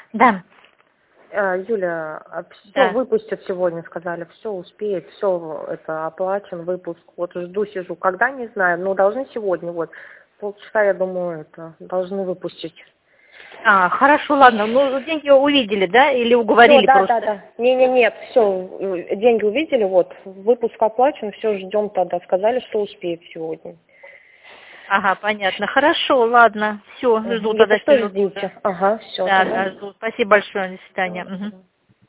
Да, Юля, все да. выпустят сегодня, сказали, все успеет, все это оплачен, выпуск. Вот жду, сижу. Когда, не знаю, но должны сегодня, вот. Полчаса, я думаю, это должны выпустить. А, хорошо, ладно. Ну, деньги увидели, да? Или Все, уговорили да, просто? да, да. Нет, все, деньги увидели, вот, выпуск оплачен, все, ждем тогда. Сказали, что успеет сегодня. Ага, понятно. Хорошо, ладно. Все, жду Если тогда что, минуту. ждите. Ага, все, Да, тогда. да, жду. Спасибо большое. До свидания. Мгм.